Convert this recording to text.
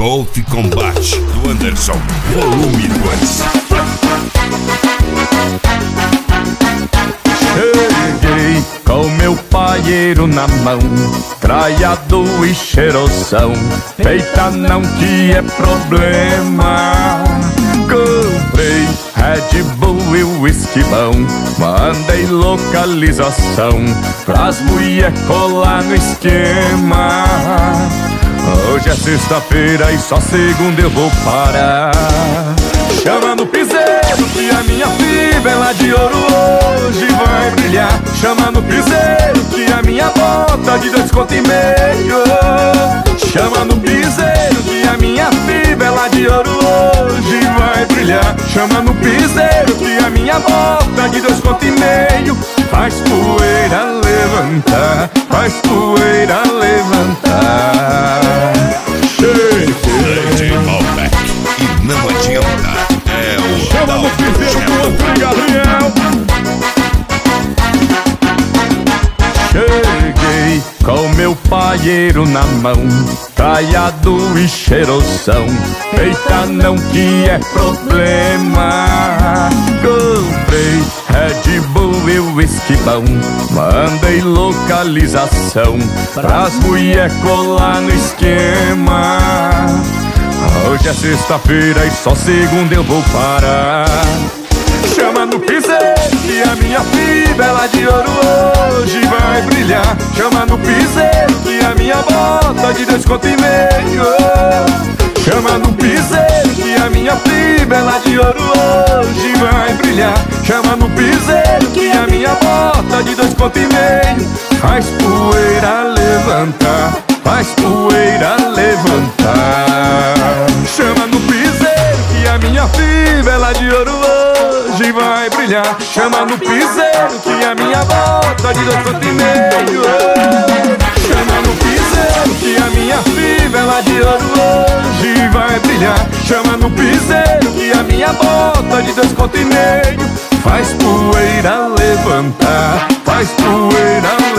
Golf Combate do Anderson, volume 2. Cheguei com meu paieiro na mão, traiado e cheirosão, peita não que é problema. Comprei Red Bull e whisky bom, mandei localização pras mulher colar no esquema. Hoje é sexta-feira e só segunda eu vou parar. Chama no piseiro que a minha fivela de ouro hoje vai brilhar. Chama no piseiro que a minha bota de 2,5 conto. Chama no piseiro que a minha fivela de ouro hoje vai brilhar. Chama no piseiro que a minha bota de 2,5 conto. Faz poeira levantar, faz poeira levantar. DJ Malbec, e não adianta, é o Chama no piseiro do outro Gabriel. Cheguei com meu paieiro na mão, traiado e cheirosão, peita não que é problema. Comprei Red Bull e whisky bom, mandei localização pras mulher colar no esquema. Hoje é sexta-feira e só segunda eu vou parar. Chama no piseiro que a minha fivela de ouro hoje vai brilhar. Chama no piseiro que a minha bota de 2,5 conto. Chama no piseiro que a minha fivela de ouro hoje vai brilhar. Chama no piseiro que a minha bota de 2,5 conto. Faz poeira levantar, faz poeira levantar. Chama no piseiro que a minha fivela de ouro hoje vai brilhar. Chama no piseiro que a minha bota de 2,5 conto. Chama no piseiro que a minha fivela de ouro hoje vai brilhar. Chama no piseiro que a minha bota de 2,5 conto. Faz poeira levantar, faz poeira levantar.